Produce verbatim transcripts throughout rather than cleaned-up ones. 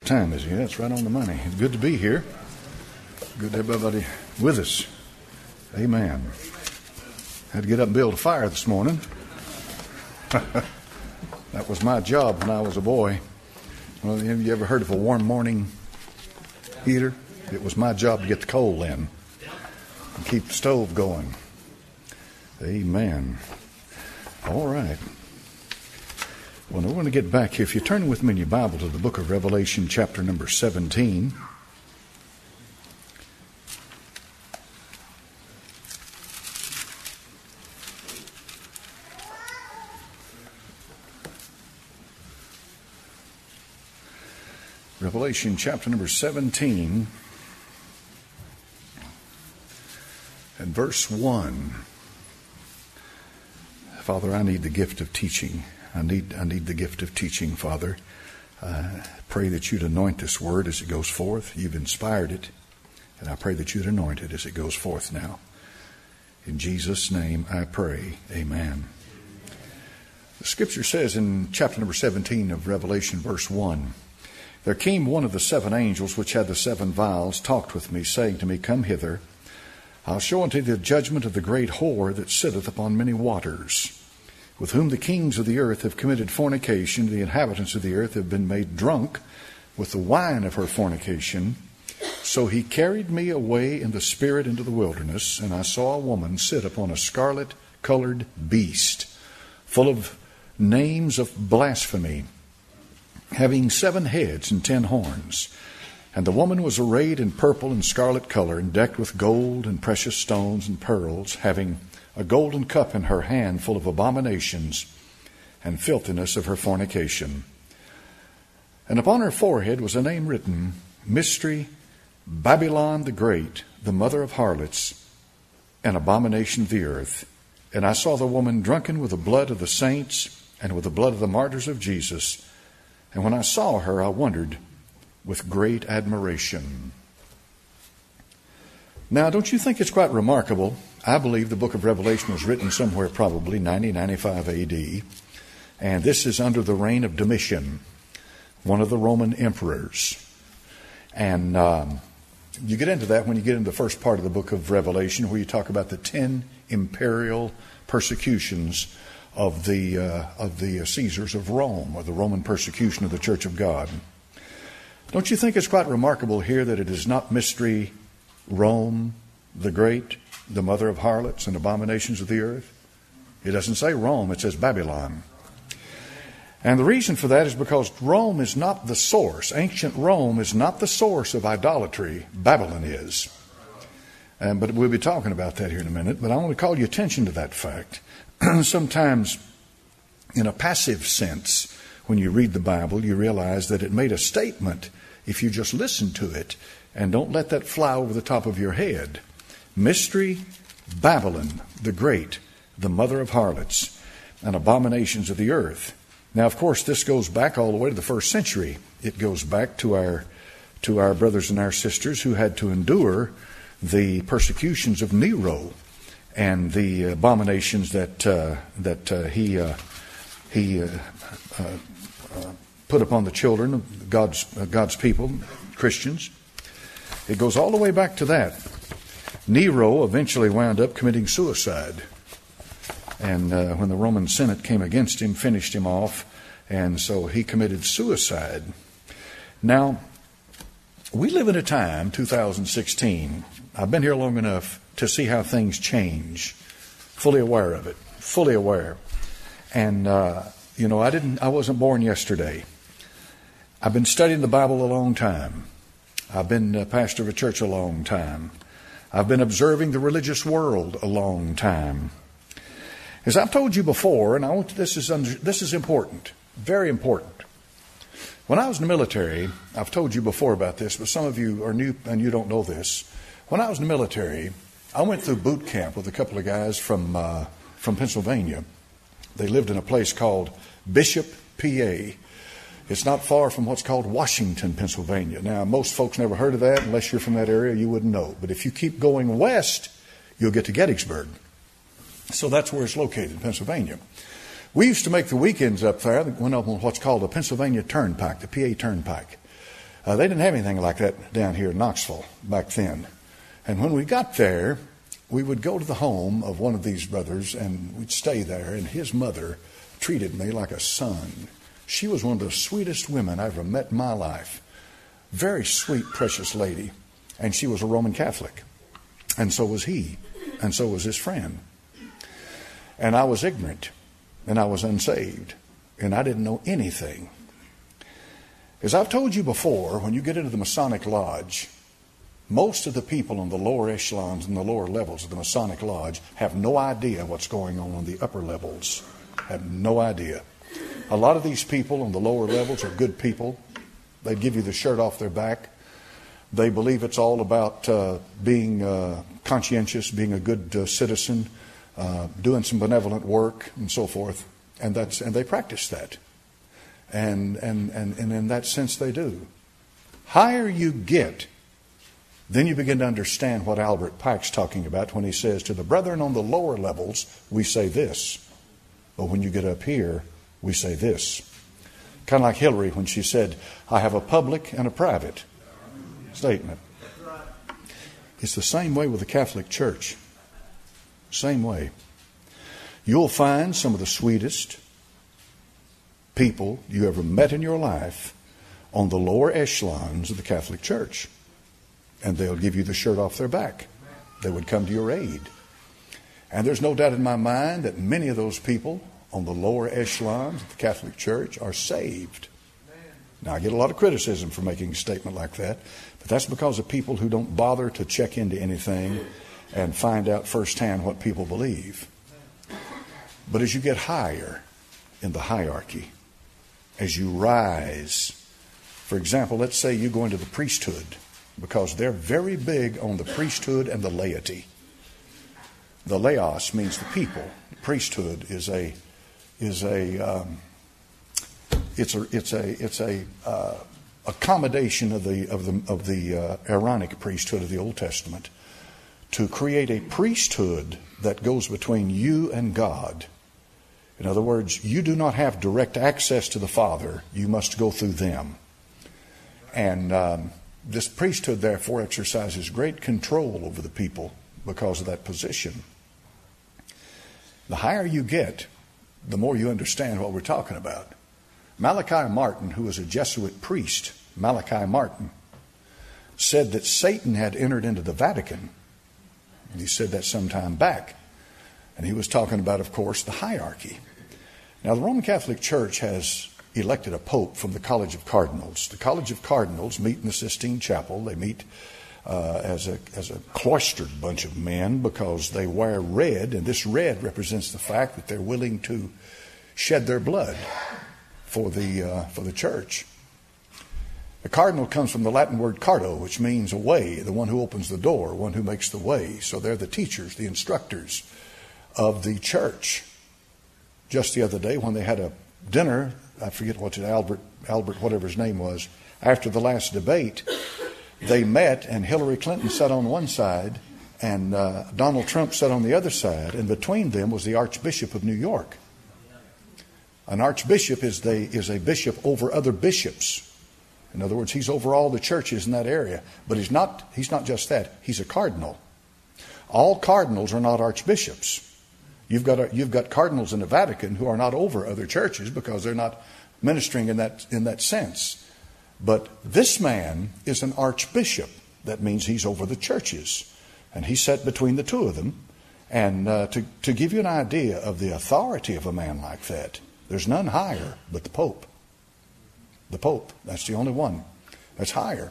Time is here. That's right on the money. It's good to be here. Good to have everybody with us. Amen. Had to get up and build a fire this morning. That was my job when I was a boy. Well, have you ever heard of a warm morning heater? It was my job to get the coal in and keep the stove going. Amen. All right. Well, we're going to get back here. If you turn with me in your Bible to the book of Revelation, chapter number seventeen. Revelation, chapter number seventeen, and verse one. Father, I need the gift of teaching. I need I need the gift of teaching, Father. I pray that you'd anoint this word as it goes forth. You've inspired it, and I pray that you'd anoint it as it goes forth now. In Jesus' name I pray. Amen. The scripture says in chapter number seventeen of Revelation, verse one, "There came one of the seven angels which had the seven vials, talked with me, saying to me, Come hither. I'll show unto thee the judgment of the great whore that sitteth upon many waters, with whom the kings of the earth have committed fornication. The inhabitants of the earth have been made drunk with the wine of her fornication. So he carried me away in the spirit into the wilderness, and I saw a woman sit upon a scarlet-colored beast, full of names of blasphemy, having seven heads and ten horns. And the woman was arrayed in purple and scarlet color, and decked with gold and precious stones and pearls, having a golden cup in her hand full of abominations and filthiness of her fornication. And upon her forehead was a name written, Mystery, Babylon the Great, the mother of harlots, and abomination of the earth. And I saw the woman drunken with the blood of the saints and with the blood of the martyrs of Jesus. And when I saw her, I wondered with great admiration." Now, don't you think it's quite remarkable? I believe the book of Revelation was written somewhere probably ninety, ninety-five A D. And this is under the reign of Domitian, one of the Roman emperors. And um, you get into that when you get into the first part of the book of Revelation, where you talk about the ten imperial persecutions of the uh, of the Caesars of Rome, or the Roman persecution of the Church of God. Don't you think it's quite remarkable here that it is not Mystery Rome the Great, the mother of harlots and abominations of the earth? It doesn't say Rome, it says Babylon. And the reason for that is because Rome is not the source. Ancient Rome is not the source of idolatry. Babylon is. Um, but we'll be talking about that here in a minute. But I want to call your attention to that fact. Sometimes, in a passive sense, when you read the Bible, you realize that it made a statement if you just listen to it and don't let that fly over the top of your head. Mystery, Babylon the Great, the mother of harlots and abominations of the earth. Now, of course, this goes back all the way to the first century. It goes back to our to our brothers and our sisters who had to endure the persecutions of Nero and the abominations that uh, that uh, he uh, he uh, uh, uh, put upon the children of God's uh, God's people, Christians. It goes all the way back to that. Nero eventually wound up committing suicide. And uh, when the Roman Senate came against him, finished him off. And so he committed suicide. Now, we live in a time, two thousand sixteen. I've been here long enough to see how things change. Fully aware of it. Fully aware. And, uh, you know, I didn't, I wasn't born yesterday. I've been studying the Bible a long time. I've been a pastor of a church a long time. I've been observing the religious world a long time. As I've told you before, and I want to, this is under, this is important, very important. When I was in the military, I've told you before about this, but some of you are new and you don't know this. When I was in the military, I went through boot camp with a couple of guys from uh, from Pennsylvania. They lived in a place called Bishop, P A. It's not far from what's called Washington, Pennsylvania. Now, most folks never heard of that. Unless you're from that area, you wouldn't know. But if you keep going west, you'll get to Gettysburg. So that's where it's located, in Pennsylvania. We used to make the weekends up there that went up on what's called the Pennsylvania Turnpike, the P A Turnpike. Uh, they didn't have anything like that down here in Knoxville back then. And when we got there, we would go to the home of one of these brothers, and we'd stay there, and his mother treated me like a son. She was one of the sweetest women I ever met in my life. Very sweet, precious lady. And she was a Roman Catholic. And so was he. And so was his friend. And I was ignorant. And I was unsaved. And I didn't know anything. As I've told you before, when you get into the Masonic Lodge, most of the people on the lower echelons and the lower levels of the Masonic Lodge have no idea what's going on on the upper levels. Have no idea. A lot of these people on the lower levels are good people. They give you the shirt off their back. They believe it's all about uh, being uh, conscientious, being a good uh, citizen, uh, doing some benevolent work, and so forth. And that's and they practice that. And and and, and in that sense they do. Higher you get, then you begin to understand what Albert Pike's talking about when he says, to the brethren on the lower levels, we say this. But when you get up here, we say this. Kind of like Hillary when she said, I have a public and a private statement. It's the same way with the Catholic Church. Same way. You'll find some of the sweetest people you ever met in your life on the lower echelons of the Catholic Church. And they'll give you the shirt off their back. They would come to your aid. And there's no doubt in my mind that many of those people on the lower echelons of the Catholic Church are saved. Now, I get a lot of criticism for making a statement like that, but that's because of people who don't bother to check into anything and find out firsthand what people believe. But as you get higher in the hierarchy, as you rise, for example, let's say you go into the priesthood, because they're very big on the priesthood and the laity. The laos means the people. Priesthood is a is a um, it's a it's a it's a uh, accommodation of the of the of the uh, Aaronic priesthood of the Old Testament to create a priesthood that goes between you and God. In other words, you do not have direct access to the Father. You must go through them. And um, this priesthood, therefore, exercises great control over the people because of that position. The higher you get, the more you understand what we're talking about. Malachi Martin, who was a Jesuit priest, Malachi Martin, said that Satan had entered into the Vatican. And he said that some time back. And he was talking about, of course, the hierarchy. Now, the Roman Catholic Church has elected a pope from the College of Cardinals. The College of Cardinals meet in the Sistine Chapel. They meet uh, as a as a cloistered bunch of men because they wear red, and this red represents the fact that they're willing to shed their blood for the uh, for the church. The cardinal comes from the Latin word cardo, which means a way, the one who opens the door, one who makes the way. So they're the teachers, the instructors of the church. Just the other day when they had a dinner, I forget what it, Albert, Albert, whatever his name was, after the last debate, they met and Hillary Clinton sat on one side and uh, Donald Trump sat on the other side, and between them was the Archbishop of New York. An archbishop is, the, is a bishop over other bishops. In other words, he's over all the churches in that area. But he's not, he's not just that. He's a cardinal. All cardinals are not archbishops. You've got, a, you've got cardinals in the Vatican who are not over other churches because they're not ministering in that, in that sense. But this man is an archbishop. That means he's over the churches. And he sat between the two of them. And uh, to, to give you an idea of the authority of a man like that, there's none higher but the Pope. The Pope. That's the only one that's higher.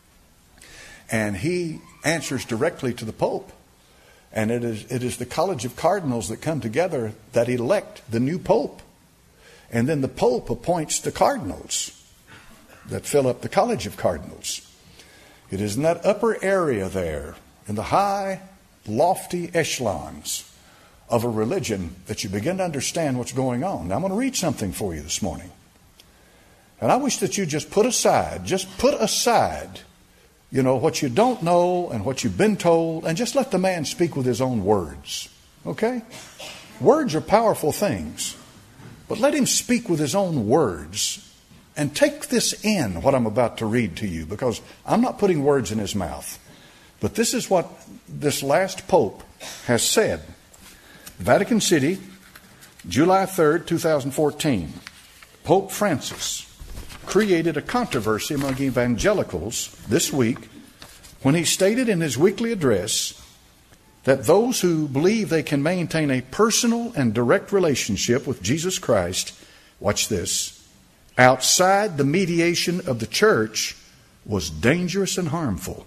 And he answers directly to the Pope. And it is it is the College of Cardinals that come together that elect the new Pope. And then the Pope appoints the cardinals that fill up the College of Cardinals. It is in that upper area there, in the high, lofty echelons of a religion, that you begin to understand what's going on. Now I'm going to read something for you this morning. And I wish that you just put aside, just put aside, you know, what you don't know and what you've been told, and just let the man speak with his own words. Okay? Words are powerful things. But let him speak with his own words and take this in, what I'm about to read to you, because I'm not putting words in his mouth. But this is what this last Pope has said. Vatican City, July third, twenty fourteen. Pope Francis created a controversy among evangelicals this week when he stated in his weekly address that those who believe they can maintain a personal and direct relationship with Jesus Christ, watch this, outside the mediation of the church was dangerous and harmful.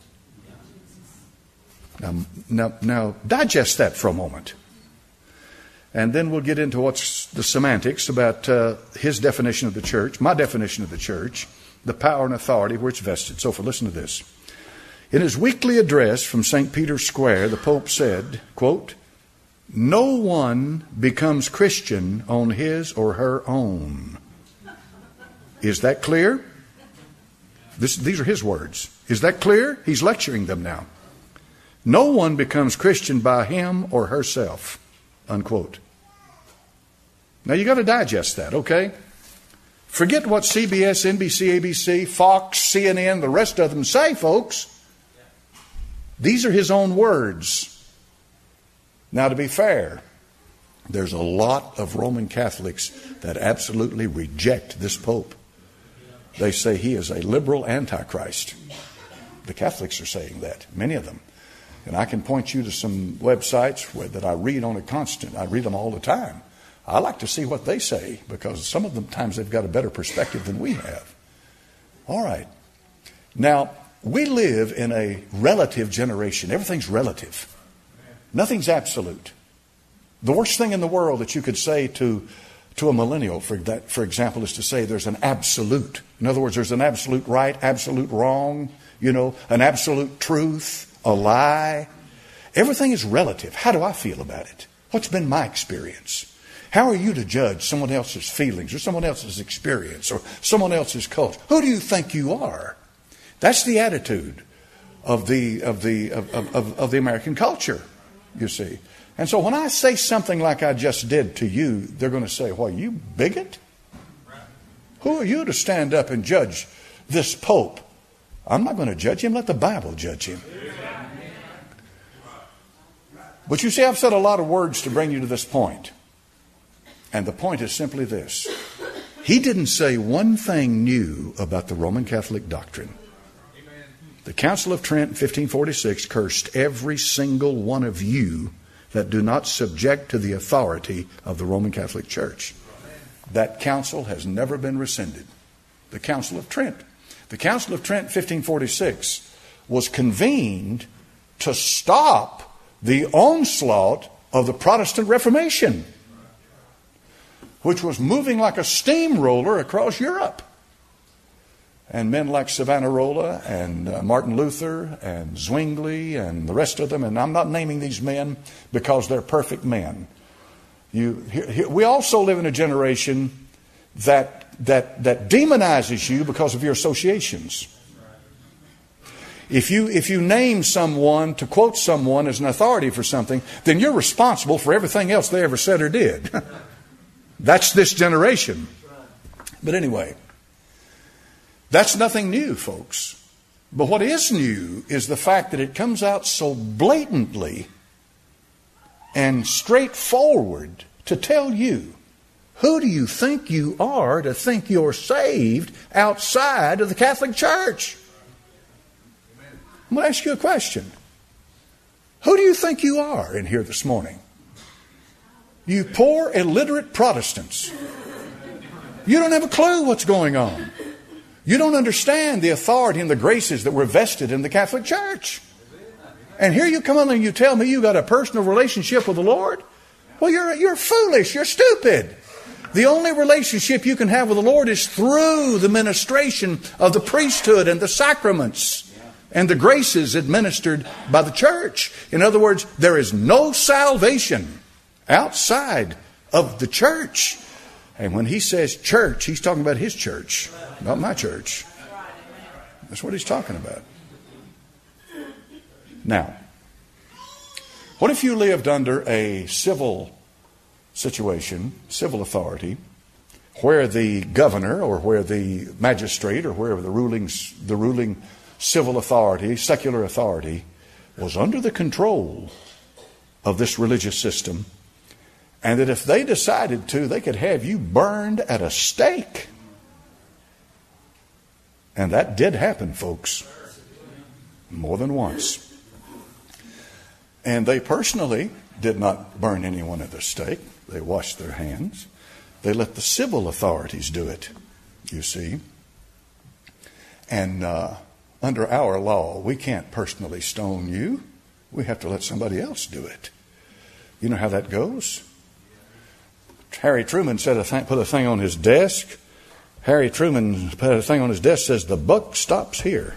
Now, now, now digest that for a moment. And then we'll get into what's the semantics about uh, his definition of the church, my definition of the church, the power and authority where it's vested. So, for listen to this. In his weekly address from Saint Peter's Square, the Pope said, quote, "No one becomes Christian on his or her own." Is that clear? This, these are his words. Is that clear? He's lecturing them now. No one becomes Christian by him or herself, unquote. Now you got to digest that, okay? Forget what C B S, N B C, A B C, Fox, C N N, the rest of them say, folks. These are his own words. Now, to be fair, there's a lot of Roman Catholics that absolutely reject this Pope. They say he is a liberal antichrist. The Catholics are saying that, many of them. And I can point you to some websites where, that I read on a constant. I read them all the time. I like to see what they say because some of them times they've got a better perspective than we have. All right. Now, we live in a relative generation. Everything's relative. Nothing's absolute. The worst thing in the world that you could say to, to a millennial, for that, for example, is to say there's an absolute. In other words, there's an absolute right, absolute wrong, you know, an absolute truth, a lie. Everything is relative. How do I feel about it? What's been my experience? How are you to judge someone else's feelings or someone else's experience or someone else's culture? Who do you think you are? That's the attitude of the of the of, of, of the American culture, you see. And so when I say something like I just did to you, they're going to say, "Well, you bigot? Who are you to stand up and judge this Pope?" I'm not going to judge him. Let the Bible judge him. But you see, I've said a lot of words to bring you to this point. And the point is simply this. He didn't say one thing new about the Roman Catholic doctrine. The Council of Trent in fifteen forty-six cursed every single one of you that do not subject to the authority of the Roman Catholic Church. That council has never been rescinded. The Council of Trent. The Council of Trent in fifteen forty-six was convened to stop the onslaught of the Protestant Reformation, which was moving like a steamroller across Europe. And men like Savonarola and uh, Martin Luther and Zwingli and the rest of them, and I'm not naming these men because they're perfect men. You, here, here, we also live in a generation that, that, that demonizes you because of your associations. If you, if you name someone, to quote someone as an authority for something, then you're responsible for everything else they ever said or did. That's this generation. But anyway, that's nothing new, folks. But what is new is the fact that it comes out so blatantly and straightforward to tell you, who do you think you are to think you're saved outside of the Catholic Church? I'm going to ask you a question. Who do you think you are in here this morning? You poor, illiterate Protestants. You don't have a clue what's going on. You don't understand the authority and the graces that were vested in the Catholic Church. And here you come on and you tell me you got a personal relationship with the Lord? Well, you're, you're foolish. You're stupid. The only relationship you can have with the Lord is through the ministration of the priesthood and the sacraments and the graces administered by the church. In other words, there is no salvation outside of the church. And when he says church, he's talking about his church, not my church. That's what he's talking about. Now, what if you lived under a civil situation, civil authority, where the governor or where the magistrate or wherever the ruling, the ruling civil authority, secular authority, was under the control of this religious system, and that if they decided to, they could have you burned at a stake. And that did happen, folks, more than once. And they personally did not burn anyone at the stake. They washed their hands. They let the civil authorities do it, you see. And uh, under our law, we can't personally stone you. We have to let somebody else do it. You know how that goes? Harry Truman said a thing, put a thing on his desk. Harry Truman put a thing on his desk that says, "The buck stops here."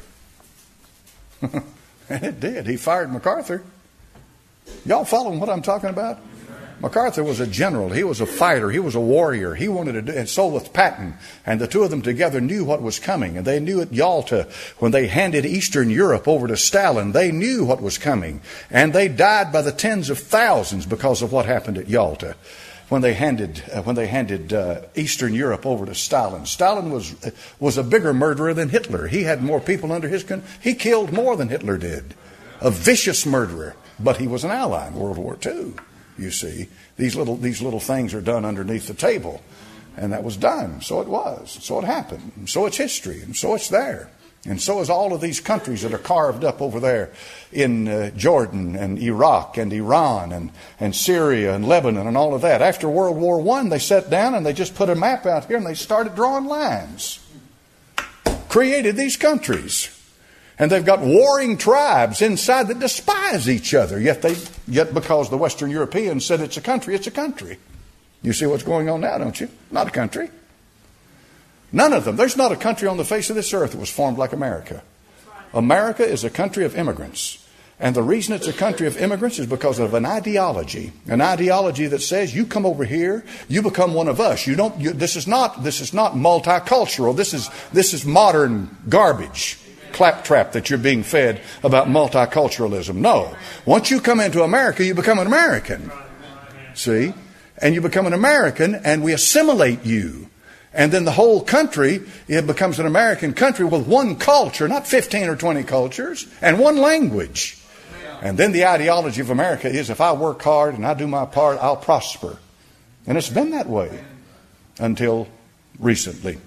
And it did. He fired MacArthur. Y'all following what I'm talking about? MacArthur was a general. He was a fighter. He was a warrior. He wanted to do, and so was Patton. And the two of them together knew what was coming. And they knew at Yalta, when they handed Eastern Europe over to Stalin, they knew what was coming. And they died by the tens of thousands because of what happened at Yalta when they handed uh, when they handed uh, Eastern Europe over to Stalin. Stalin was was a bigger murderer than Hitler. He had more people under his control. He killed more than Hitler did. A vicious murderer, but he was an ally in World War Two. You see, these little these little things are done underneath the table, and that was done. So it was. So it happened. And so it's history, and so it's there. And so is all of these countries that are carved up over there in uh, Jordan and Iraq and Iran and, and Syria and Lebanon and all of that. After World War One, they sat down and they just put a map out here and they started drawing lines. Created these countries. And they've got warring tribes inside that despise each other. Yet they, yet because the Western Europeans said it's a country, it's a country. You see what's going on now, don't you? Not a country. None of them. There's not a country on the face of this earth that was formed like America. America is a country of immigrants. And the reason it's a country of immigrants is because of an ideology. An ideology that says, you come over here, you become one of us. You don't, you, this is not, this is not multicultural. This is, this is modern garbage. Claptrap that you're being fed about multiculturalism. No. Once you come into America, you become an American. See? And you become an American and we assimilate you. And then the whole country, it becomes an American country with one culture, not fifteen or twenty cultures, and one language. And then the ideology of America is, if I work hard and I do my part, I'll prosper. And it's been that way until recently.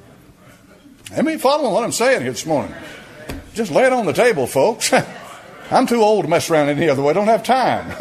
Let me follow what I'm saying here this morning. Just lay it on the table, folks. I'm too old to mess around any other way. I don't have time.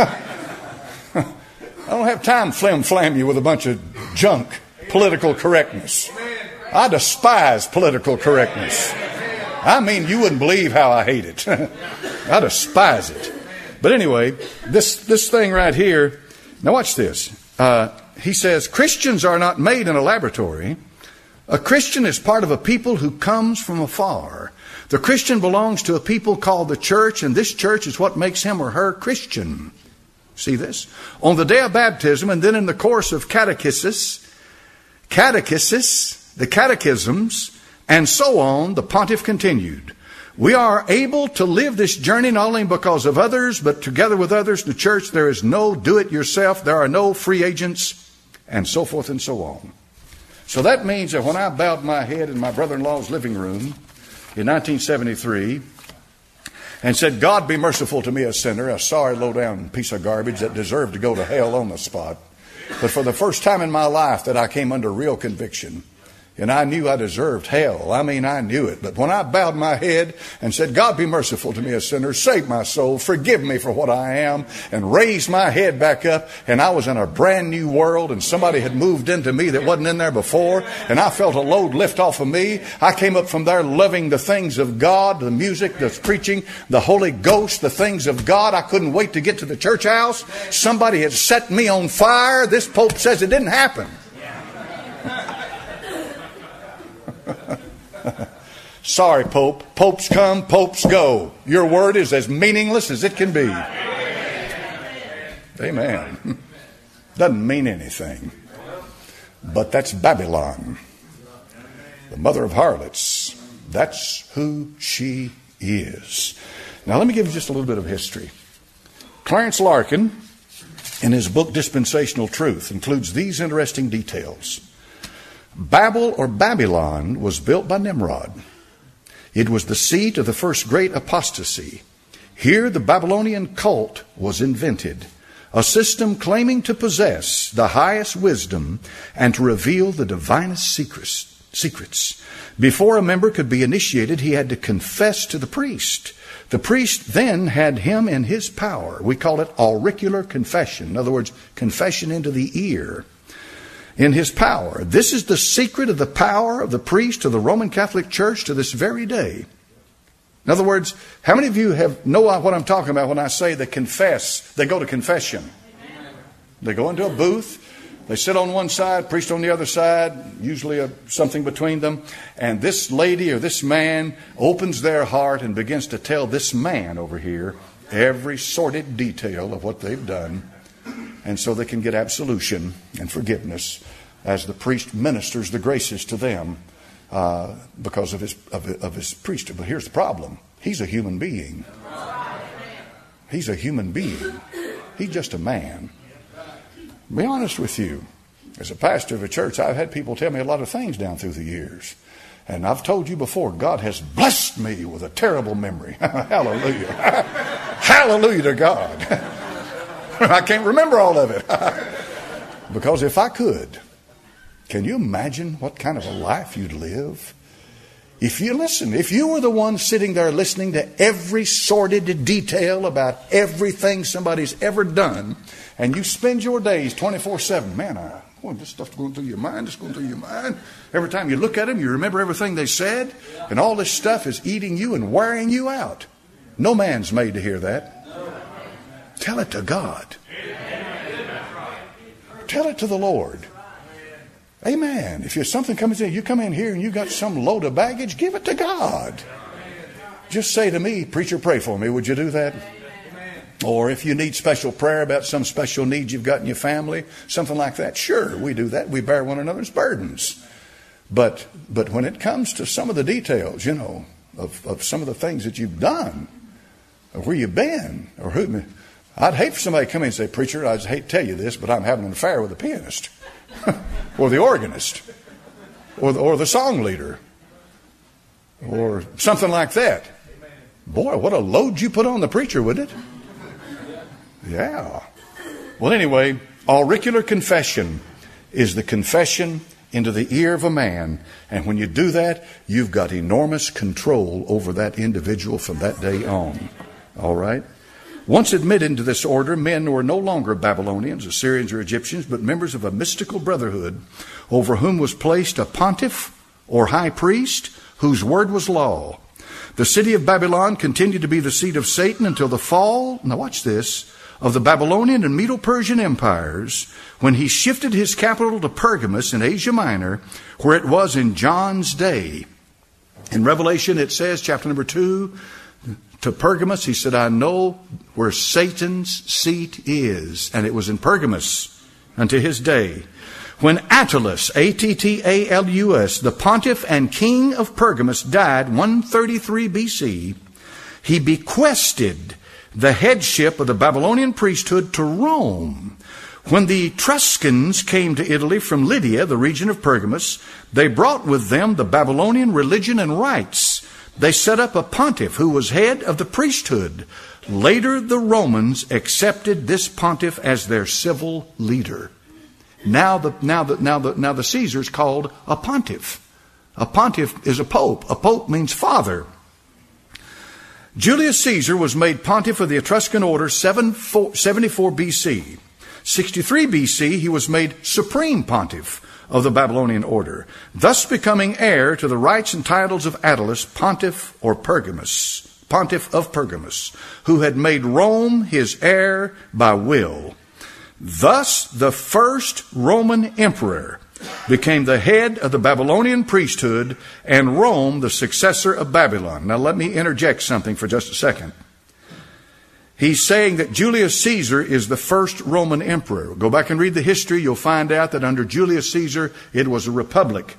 I don't have time to flim-flam you with a bunch of junk. Political correctness. I despise political correctness. I mean, you wouldn't believe how I hate it. I despise it. But anyway, this, this thing right here, now watch this. Uh, he says, Christians are not made in a laboratory. A Christian is part of a people who comes from afar. The Christian belongs to a people called the church, and this church is what makes him or her Christian. See this? On the day of baptism, and then in the course of catechesis, catechesis, the catechisms, and so on, the pontiff continued. We are able to live this journey not only because of others, but together with others. The church, there is no do-it-yourself. There are no free agents, and so forth and so on. So that means that when I bowed my head in my brother-in-law's living room in nineteen seventy-three and said, God be merciful to me, a sinner, a sorry low-down piece of garbage that deserved to go to hell on the spot. But for the first time in my life that I came under real conviction, and I knew I deserved hell. I mean, I knew it. But when I bowed my head and said, God be merciful to me, a sinner, save my soul, forgive me for what I am, and raised my head back up, and I was in a brand new world, and somebody had moved into me that wasn't in there before, and I felt a load lift off of me. I came up from there loving the things of God, the music, the preaching, the Holy Ghost, the things of God. I couldn't wait to get to the church house. Somebody had set me on fire. This Pope says it didn't happen. Sorry, Pope. Popes come, popes go. Your word is as meaningless as it can be. Amen. Doesn't mean anything. But that's Babylon, the mother of harlots. That's who she is. Now let me give you just a little bit of history. Clarence Larkin, in his book Dispensational Truth, includes these interesting details. Babel or Babylon was built by Nimrod. It was the seat of the first great apostasy. Here the Babylonian cult was invented, a system claiming to possess the highest wisdom and to reveal the divinest secrets. secrets. Before a member could be initiated, he had to confess to the priest. The priest then had him in his power. We call it auricular confession. In other words, confession into the ear. In his power. This is the secret of the power of the priest of the Roman Catholic Church to this very day. In other words, how many of you have know what I'm talking about when I say they confess? They go to confession. Amen. They go into a booth. They sit on one side, priest on the other side, usually a, something between them. And this lady or this man opens their heart and begins to tell this man over here every sordid detail of what they've done. And so they can get absolution and forgiveness as the priest ministers the graces to them. Uh, because of his of, of his priesthood. But here's the problem. He's a human being. He's a human being. He's just a man. To be honest with you, as a pastor of a church, I've had people tell me a lot of things down through the years. And I've told you before, God has blessed me with a terrible memory. Hallelujah. Hallelujah to God. I can't remember all of it. Because if I could, can you imagine what kind of a life you'd live? If you listen, if you were the one sitting there listening to every sordid detail about everything somebody's ever done, and you spend your days twenty-four seven, man, I, boy, this stuff's going through your mind, it's going through your mind. Every time you look at them, you remember everything they said, and all this stuff is eating you and wearing you out. No man's made to hear that. Tell it to God. Tell it to the Lord. Amen. If there's something comes in, you come in here and you got some load of baggage, give it to God. Just say to me, preacher, pray for me. Would you do that? Or if you need special prayer about some special need you've got in your family, something like that, sure, we do that. We bear one another's burdens. But but when it comes to some of the details, you know, of, of some of the things that you've done, or where you've been, or who, I'd hate for somebody to come in and say, preacher, I hate to tell you this, but I'm having an affair with a pianist. Or the organist, or the, or the song leader, or something like that. Boy, what a load you put on the preacher, wouldn't it? Yeah. Well, anyway, auricular confession is the confession into the ear of a man. And when you do that, you've got enormous control over that individual from that day on. All right? Once admitted into this order, men were no longer Babylonians, Assyrians, or Egyptians, but members of a mystical brotherhood over whom was placed a pontiff or high priest whose word was law. The city of Babylon continued to be the seat of Satan until the fall, now watch this, of the Babylonian and Medo-Persian empires, when he shifted his capital to Pergamus in Asia Minor, where it was in John's day. In Revelation it says, chapter number two, to Pergamus, he said, I know where Satan's seat is. And it was in Pergamus unto his day. When Attalus, A T T A L U S, the pontiff and king of Pergamus, died one thirty-three B C, he bequested the headship of the Babylonian priesthood to Rome. When the Etruscans came to Italy from Lydia, the region of Pergamus, they brought with them the Babylonian religion and rites. They set up a pontiff who was head of the priesthood. Later, the Romans accepted this pontiff as their civil leader. Now the, now the, now the, now the Caesar's called a pontiff. A pontiff is a pope. A pope means father. Julius Caesar was made pontiff of the Etruscan order seventy-four B C. sixty-three B C, he was made supreme pontiff of the Babylonian order, thus becoming heir to the rights and titles of Attalus, pontiff or Pergamus, pontiff of Pergamus, who had made Rome his heir by will. Thus, the first Roman emperor became the head of the Babylonian priesthood, and Rome the successor of Babylon. Now, let me interject something for just a second. He's saying that Julius Caesar is the first Roman emperor. Go back and read the history. You'll find out that under Julius Caesar, it was a republic.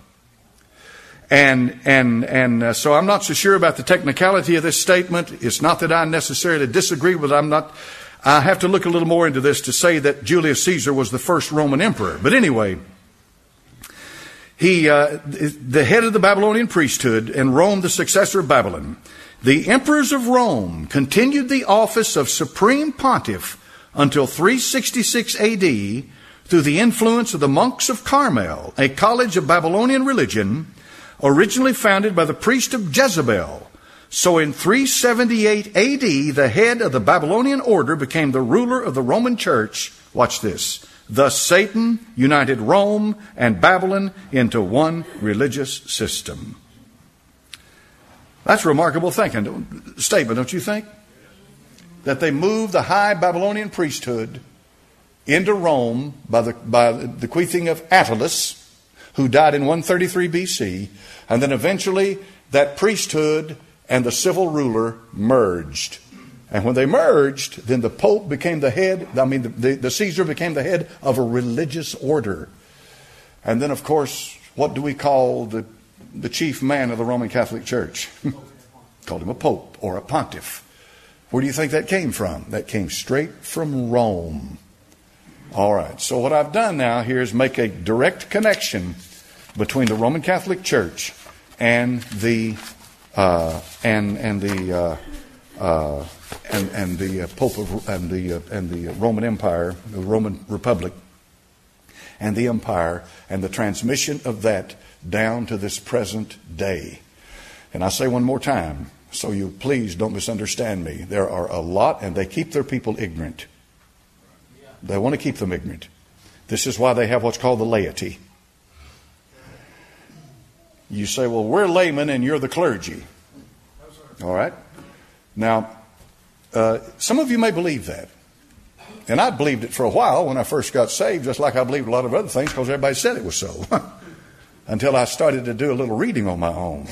And and and uh, so I'm not so sure about the technicality of this statement. It's not that I necessarily disagree with it. I'm not. I have to look a little more into this to say that Julius Caesar was the first Roman emperor. But anyway, he, uh, the head of the Babylonian priesthood, and Rome the successor of Babylon. The emperors of Rome continued the office of supreme pontiff until three sixty-six A D through the influence of the monks of Carmel, a college of Babylonian religion originally founded by the priest of Jezebel. So in three seventy-eight A D, the head of the Babylonian order became the ruler of the Roman church. Watch this. Thus Satan united Rome and Babylon into one religious system. That's a remarkable thinking, statement, don't you think? That they moved the high Babylonian priesthood into Rome by the, by the bequeathing of Attalus, who died in one thirty-three B C, and then eventually that priesthood and the civil ruler merged. And when they merged, then the Pope became the head, I mean, the, the, the Caesar became the head of a religious order. And then, of course, what do we call the, the chief man of the Roman Catholic Church? Called him a pope or a pontiff. Where do you think that came from? That came straight from Rome. All right, so what I've done now here is make a direct connection between the Roman Catholic Church and the uh, and and the uh, uh, and and the uh, Pope of, and the uh, and the Roman Empire, the Roman Republic, and the Empire, and the transmission of that down to this present day. And I say one more time, so you please don't misunderstand me. There are a lot, and they keep their people ignorant. They want to keep them ignorant. This is why they have what's called the laity. You say, well, we're laymen and you're the clergy. All right? Now, uh, some of you may believe that. And I believed it for a while when I first got saved, just like I believed a lot of other things because everybody said it was so. Until I started to do a little reading on my own.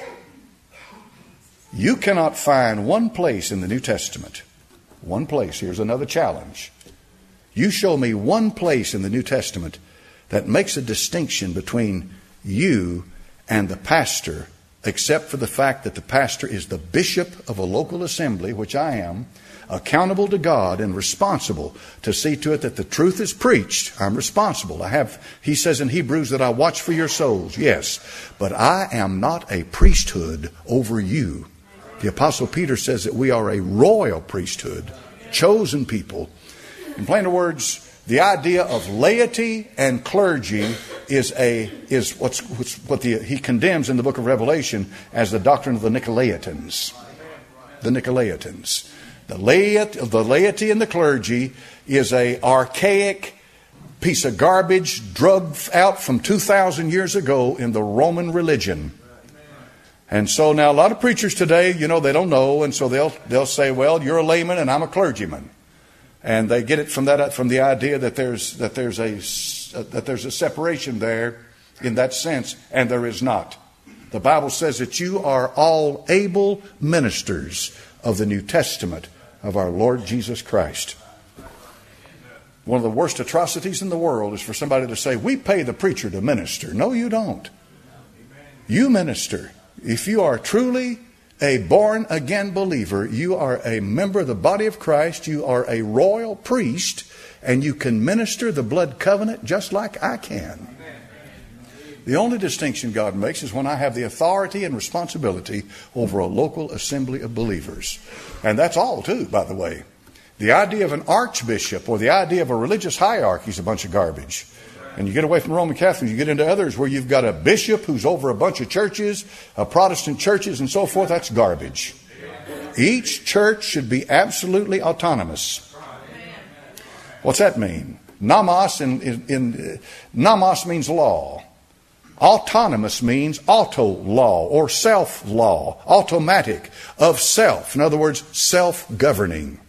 You cannot find one place in the New Testament. One place. Here's another challenge. You show me one place in the New Testament that makes a distinction between you and the pastor, except for the fact that the pastor is the bishop of a local assembly, which I am, accountable to God and responsible to see to it that the truth is preached. I'm responsible. I have, he says in Hebrews that I watch for your souls. Yes, but I am not a priesthood over you. The Apostle Peter says that we are a royal priesthood, chosen people. In plainer words, the idea of laity and clergy is a is what's, what's what the, he condemns in the book of Revelation as the doctrine of the Nicolaitans. The Nicolaitans. The laity, the laity and the clergy is a archaic piece of garbage drugged out from two thousand years ago in the Roman religion. And so now a lot of preachers today, you know, they don't know, and so they'll they'll say, well, you're a layman and I'm a clergyman. And they get it from that from the idea that there's that there's a that there's a separation there in that sense, and there is not. The Bible says that you are all able ministers of the New Testament of our Lord Jesus Christ. One of the worst atrocities in the world is for somebody to say, we pay the preacher to minister. No, you don't. You minister. If you are truly a born-again believer, you are a member of the body of Christ, you are a royal priest, and you can minister the blood covenant just like I can. The only distinction God makes is when I have the authority and responsibility over a local assembly of believers. And that's all, too, by the way. The idea of an archbishop or the idea of a religious hierarchy is a bunch of garbage. And you get away from Roman Catholics, you get into others where you've got a bishop who's over a bunch of churches, uh, Protestant churches and so forth. That's garbage. Each church should be absolutely autonomous. What's that mean? Nomos in, in, in uh, nomos means law. Autonomous means auto law or self law, automatic, of self. In other words, self-governing.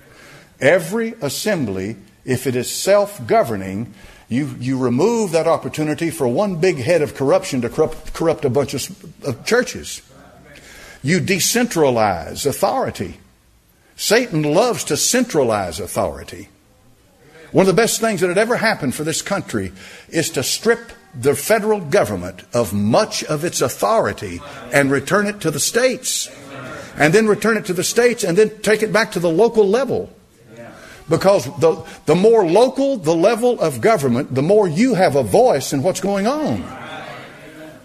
Every assembly, if it is self-governing, You, you remove that opportunity for one big head of corruption to corrupt, corrupt a bunch of, of churches. You decentralize authority. Satan loves to centralize authority. One of the best things that had ever happened for this country is to strip the federal government of much of its authority and return it to the states. And then return it to the states and then take it back to the local level. Because the, the more local the level of government, the more you have a voice in what's going on.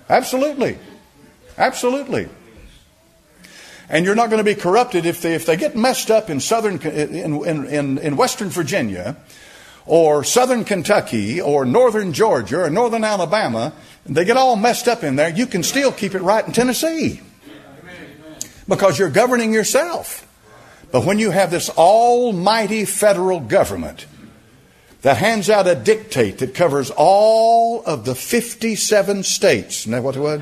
Absolutely. Absolutely. And you're not going to be corrupted if they, if they get messed up in southern, in, in, in Western Virginia, or southern Kentucky, or northern Georgia, or northern Alabama. They get all messed up in there. You can still keep it right in Tennessee, because you're governing yourself. But when you have this almighty federal government that hands out a dictate that covers all of the fifty-seven states, isn't that what it was?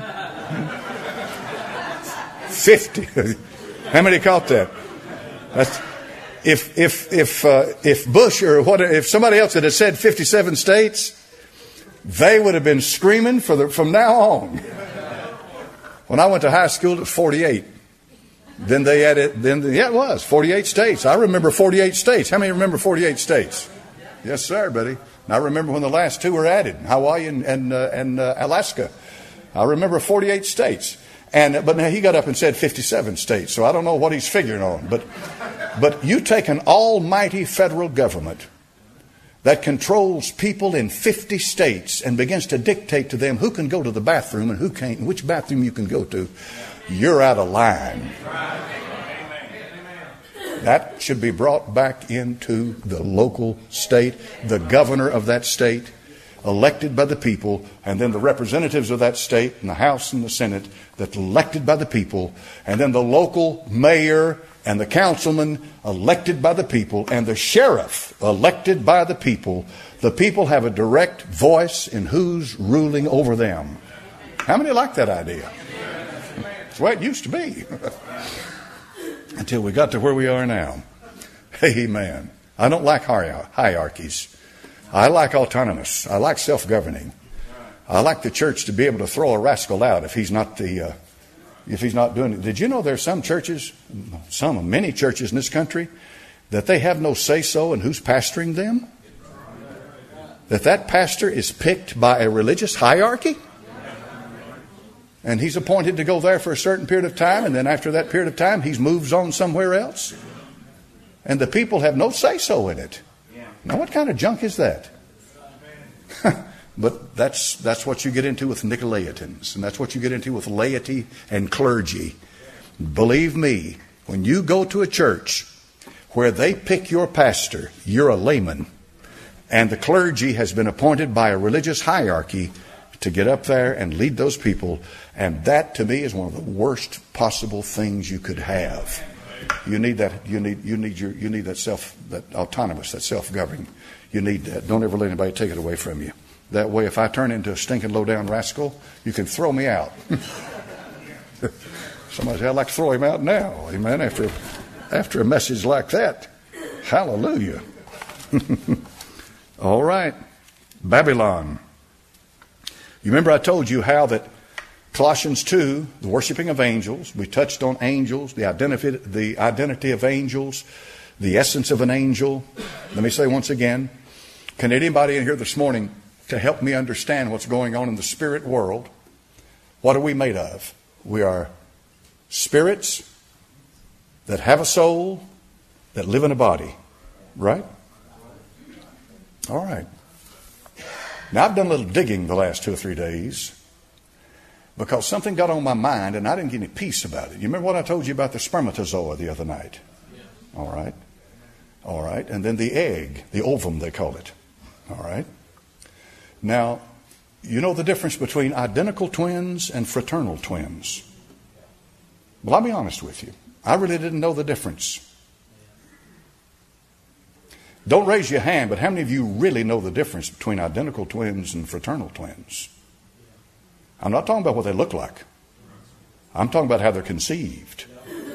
fifty. How many caught that? That's, if if if uh, if Bush or what if somebody else had said fifty-seven states, they would have been screaming for the from now on. When I went to high school, it was forty-eight. Then they added. Then yeah, it was forty-eight states. I remember forty-eight states. How many remember forty-eight states? Yes, sir, buddy. And I remember when the last two were added, Hawaii and and, uh, and uh, Alaska. I remember forty-eight states. And but now he got up and said fifty-seven states, so I don't know what he's figuring on. But but you take an almighty federal government that controls people in fifty states and begins to dictate to them who can go to the bathroom and who can't, and which bathroom you can go to. You're out of line. That should be brought back into the local state, the governor of that state, elected by the people, and then the representatives of that state in the House and the Senate that's elected by the people, and then the local mayor and the councilman elected by the people, and the sheriff elected by the people. The people have a direct voice in who's ruling over them. How many like that idea? That's the way it used to be. Until we got to where we are now. Amen. I don't like hierarchies. I like autonomous. I like self-governing. I like the church to be able to throw a rascal out if he's not the, uh, if he's not doing it. Did you know there are some churches, some, many churches in this country, that they have no say-so in who's pastoring them? That that pastor is picked by a religious hierarchy? And he's appointed to go there for a certain period of time, and then after that period of time, he moves on somewhere else. And the people have no say-so in it. Now, what kind of junk is that? But that's that's what you get into with Nicolaitans, and that's what you get into with laity and clergy. Believe me, when you go to a church where they pick your pastor, you're a layman, and the clergy has been appointed by a religious hierarchy to get up there and lead those people, and that to me is one of the worst possible things you could have. You need that. You need. You need your. You need that self. That autonomous. That self-governing. You need that. Don't ever let anybody take it away from you. That way, if I turn into a stinking low-down rascal, you can throw me out. Somebody said, "I'd like to throw him out now." Amen. After, after a message like that, hallelujah. All right, Babylon. You remember I told you how that Colossians two, the worshiping of angels, we touched on angels, the identity, the identity of angels, the essence of an angel. Let me say once again, can anybody in here this morning to help me understand what's going on in the spirit world? What are we made of? We are spirits that have a soul, that live in a body, right? All right. Now, I've done a little digging the last two or three days because something got on my mind and I didn't get any peace about it. You remember what I told you about the spermatozoa the other night? Yeah. All right. All right. And then the egg, the ovum, they call it. All right. Now, you know the difference between identical twins and fraternal twins. Well, I'll be honest with you. I really didn't know the difference. Don't raise your hand, but how many of you really know the difference between identical twins and fraternal twins? I'm not talking about what they look like. I'm talking about how they're conceived.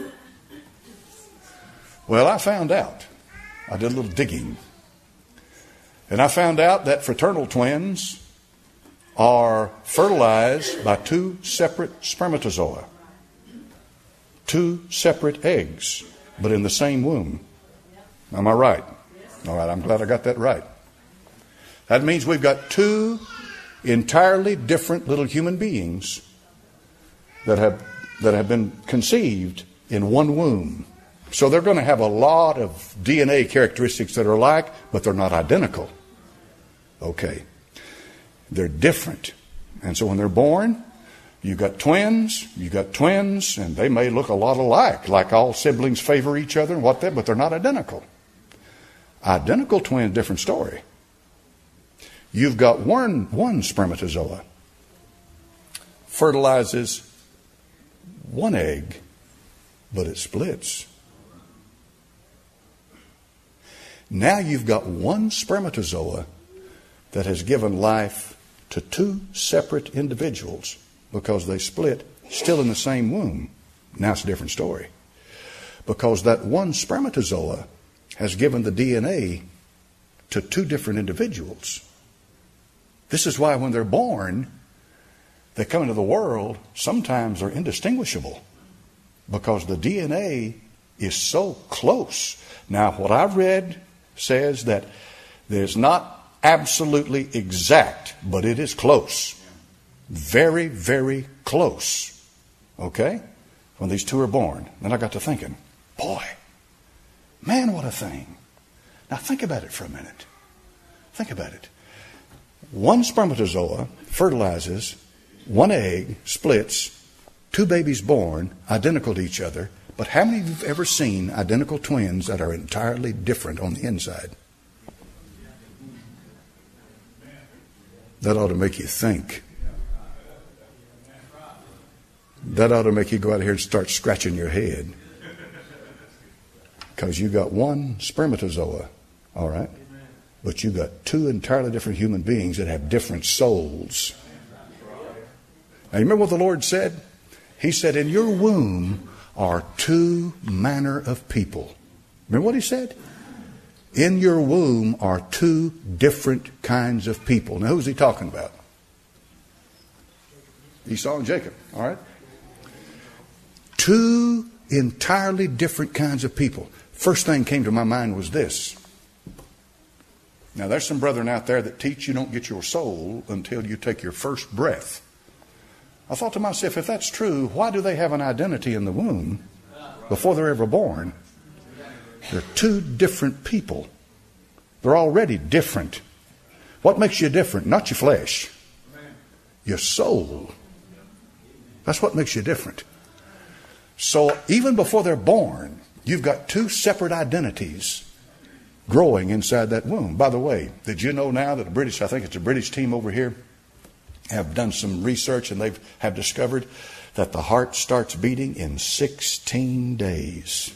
Well, I found out. I did a little digging. And I found out that fraternal twins are fertilized by two separate spermatozoa. Two separate eggs, but in the same womb. Am I right? All right, I'm glad I got that right. That means we've got two entirely different little human beings that have that have been conceived in one womb. So they're going to have a lot of D N A characteristics that are alike, but they're not identical. Okay. They're different. And so when they're born, You got twins, you got twins, and they may look a lot alike, like all siblings favor each other and what they, but they're not identical. Identical twins, different story. You've got one, one spermatozoa, fertilizes one egg, but it splits. Now you've got one spermatozoa that has given life to two separate individuals because they split, still in the same womb. Now it's a different story. Because that one spermatozoa has given the D N A to two different individuals. This is why when they're born, they come into the world, sometimes they're indistinguishable because the D N A is so close. Now, what I've read says that there's not absolutely exact, but it is close. Very, very close. Okay? When these two are born. Then I got to thinking, boy, man, what a thing. Now think about it for a minute. Think about it. One spermatozoa fertilizes, one egg splits, two babies born, identical to each other. But how many of you have ever seen identical twins that are entirely different on the inside? That ought to make you think. That ought to make you go out here and start scratching your head. Because you got one spermatozoa, all right? But you got two entirely different human beings that have different souls. Now, you remember what the Lord said? He said, in your womb are two manner of people. Remember what he said? In your womb are two different kinds of people. Now, who's he talking about? Esau and Jacob, all right? Two entirely different kinds of people. First thing came to my mind was this. Now, there's some brethren out there that teach you don't get your soul until you take your first breath. I thought to myself, if that's true, why do they have an identity in the womb before they're ever born? They're two different people. They're already different. What makes you different? Not your flesh. Your soul. That's what makes you different. So even before they're born, you've got two separate identities growing inside that womb. By the way, did you know now that the British, I think it's a British team over here, have done some research and they have discovered that the heart starts beating in sixteen days.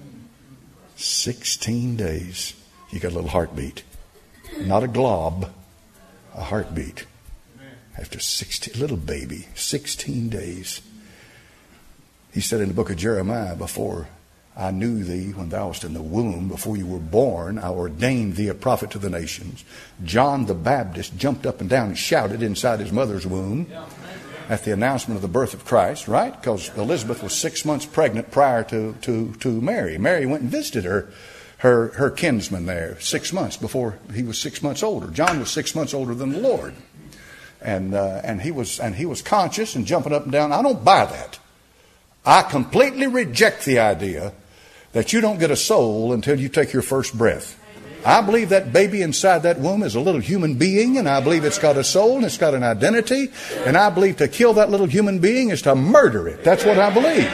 sixteen days. You got a little heartbeat. Not a glob, a heartbeat. After sixteen, little baby, sixteen days. He said in the book of Jeremiah, before I knew thee when thou wast in the womb, before you were born, I ordained thee a prophet to the nations. John the Baptist jumped up and down and shouted inside his mother's womb at the announcement of the birth of Christ, right? Because Elizabeth was six months pregnant prior to, to, to Mary. Mary went and visited her, her, her kinsman there six months before he was six months older. John was six months older than the Lord. And, uh, and he was, and he was conscious and jumping up and down. I don't buy that. I completely reject the idea that you don't get a soul until you take your first breath. I believe that baby inside that womb is a little human being, and I believe it's got a soul and it's got an identity, and I believe to kill that little human being is to murder it. That's what I believe.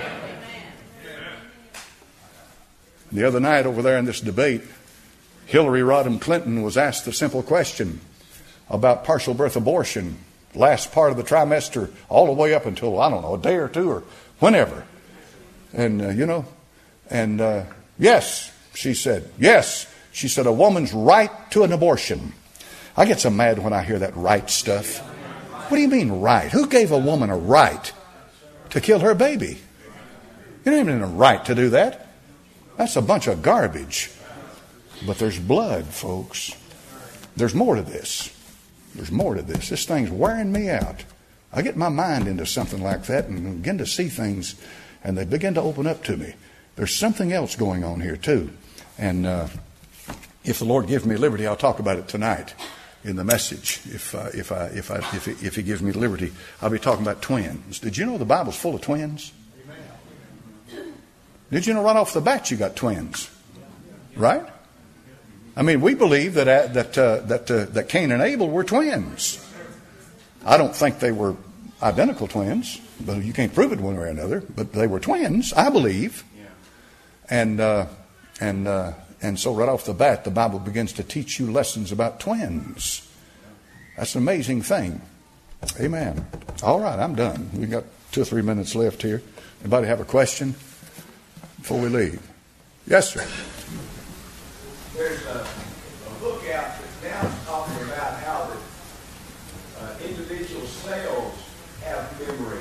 The other night over there in this debate, Hillary Rodham Clinton was asked the simple question about partial birth abortion, last part of the trimester, all the way up until, I don't know, a day or two or whenever. And, uh, you know, and uh, yes, she said, yes. She said, a woman's right to an abortion. I get so mad when I hear that right stuff. What do you mean right? Who gave a woman a right to kill her baby? You don't even have a right to do that. That's a bunch of garbage. But there's blood, folks. There's more to this. There's more to this. This thing's wearing me out. I get my mind into something like that and begin to see things, and they begin to open up to me. There's something else going on here, too. And uh, if the Lord gives me liberty, I'll talk about it tonight in the message. If uh, if I if I if he, if He gives me liberty, I'll be talking about twins. Did you know the Bible's full of twins? Did you know right off the bat you got twins? Right? I mean, we believe that uh, that uh, that uh, that Cain and Abel were twins. I don't think they were identical twins, but you can't prove it one way or another. But they were twins, I believe. And uh, and uh, and so right off the bat, the Bible begins to teach you lessons about twins. That's an amazing thing. Amen. All right, I'm done. We've got two or three minutes left here. Anybody have a question before we leave? Yes, sir. There's a, a book out that's now talking about how the uh, individual cells have memory.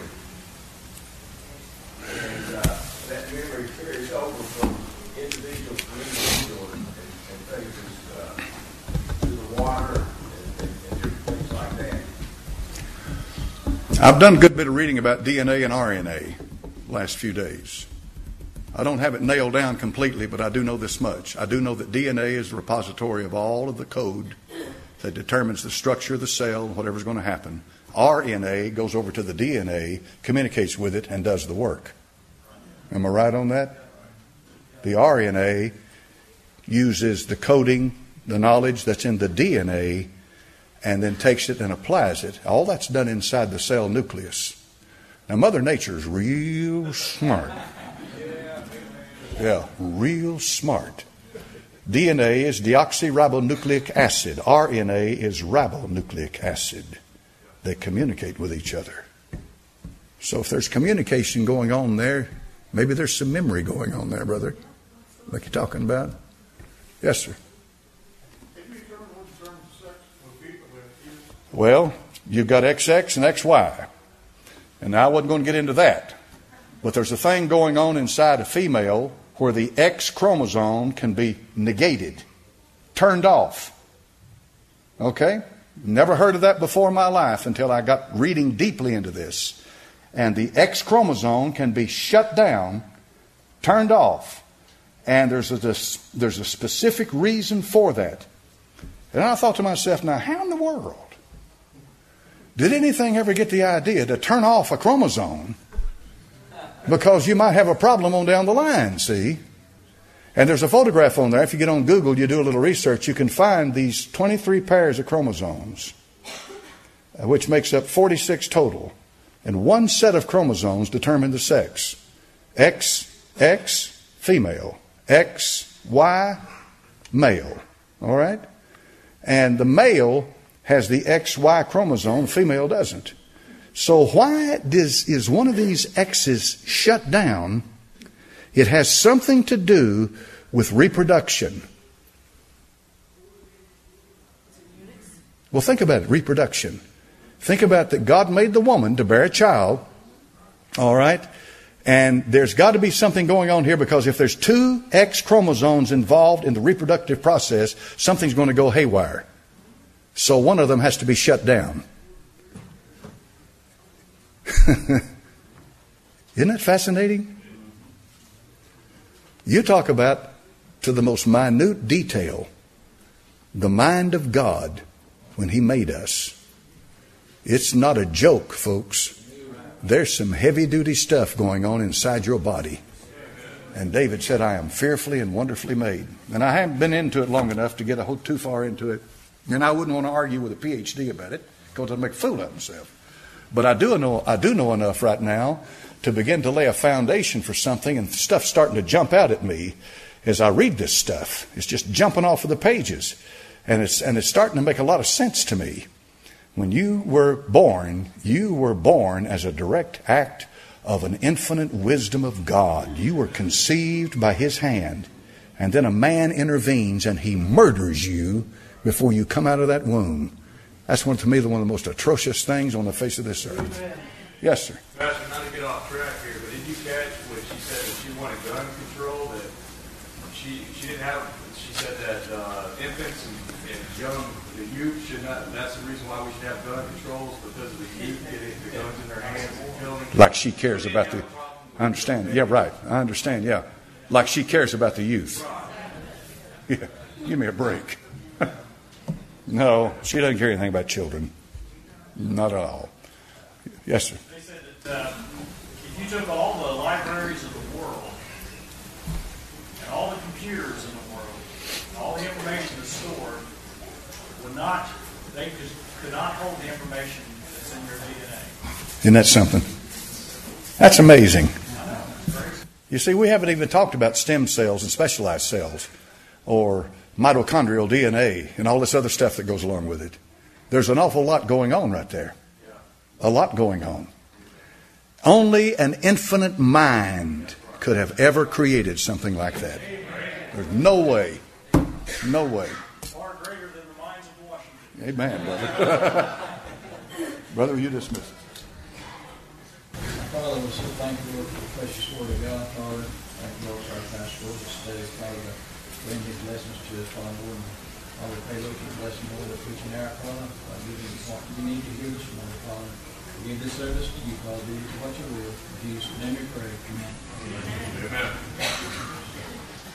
And uh, that memory carries over from individual to individual and, and things uh, to the water and, and, and different things like that. I've done a good bit of reading about D N A and R N A the last few days. I don't have it nailed down completely, but I do know this much. I do know that D N A is the repository of all of the code that determines the structure of the cell, whatever's going to happen. R N A goes over to the D N A, communicates with it, and does the work. Am I right on that? The R N A uses the coding, the knowledge that's in the D N A, and then takes it and applies it. All that's done inside the cell nucleus. Now, Mother Nature is real smart. Yeah, real smart. D N A is deoxyribonucleic acid. R N A is ribonucleic acid. They communicate with each other. So if there's communication going on there, maybe there's some memory going on there, brother. Like you're talking about? Yes, sir. Well, you've got X X and X Y. And I wasn't going to get into that. But there's a thing going on inside a female where the X chromosome can be negated, turned off. Okay? Never heard of that before in my life until I got reading deeply into this. And the X chromosome can be shut down, turned off. And there's a, there's a specific reason for that. And I thought to myself, now how in the world did anything ever get the idea to turn off a chromosome? Because you might have a problem on down the line, see? And there's a photograph on there. If you get on Google, you do a little research, you can find these twenty-three pairs of chromosomes, which makes up forty-six total. And one set of chromosomes determine the sex. X, X, female. X, Y, male. All right? And the male has the X Y chromosome, female doesn't. So why does, is one of these X's shut down? It has something to do with reproduction. Well, think about it, reproduction. Think about that God made the woman to bear a child, all right? And there's got to be something going on here, because if there's two X chromosomes involved in the reproductive process, something's going to go haywire. So one of them has to be shut down. Isn't that fascinating? You talk about, to the most minute detail, the mind of God when He made us. It's not a joke, folks. There's some heavy-duty stuff going on inside your body. And David said, I am fearfully and wonderfully made. And I haven't been into it long enough to get a, too far into it. And I wouldn't want to argue with a P H D about it, because it'll make a fool of himself. But I do know I do know enough right now to begin to lay a foundation for something, and stuff's starting to jump out at me as I read this stuff. It's just jumping off of the pages. And it's and it's starting to make a lot of sense to me. When you were born, you were born as a direct act of an infinite wisdom of God. You were conceived by His hand. And then a man intervenes and he murders you before you come out of that womb. That's one, to me, one of the most atrocious things on the face of this earth. Amen. Yes, sir. Pastor, not to get off track here, but did you catch when she said that she wanted gun control? That she she didn't have. She said that uh, infants and, and young the youth should not. That's the reason why we should have gun controls, because of the youth getting the guns in their hands and killing. Like she cares about the. I understand. Yeah, right. I understand. Yeah, like she cares about the youth. Yeah, give me a break. No, she doesn't care anything about children. Not at all. Yes, sir. They said that uh, if you took all the libraries of the world and all the computers in the world, and all the information that's stored, would not, they just could not hold the information that's in your D N A. Isn't that something? That's amazing. You see, we haven't even talked about stem cells and specialized cells or mitochondrial D N A and all this other stuff that goes along with it. There's an awful lot going on right there. A lot going on. Only an infinite mind could have ever created something like that. There's no way. No way. Far greater than the minds of Washington. Amen, brother. Brother, you dismiss it. Father, we're so thankful for the precious word of God, Father. Thank you, Lord, for our pastor, Lord, this day, Father, to bring these lessons to us, Father, Lord. Father, we pray, Lord, for the blessing, Lord, that preaching hour, Father. Father, give you what you need to hear this morning, Father. We give this service to you, Father. Do it to what you will. In Jesus' name we pray. Amen. Amen.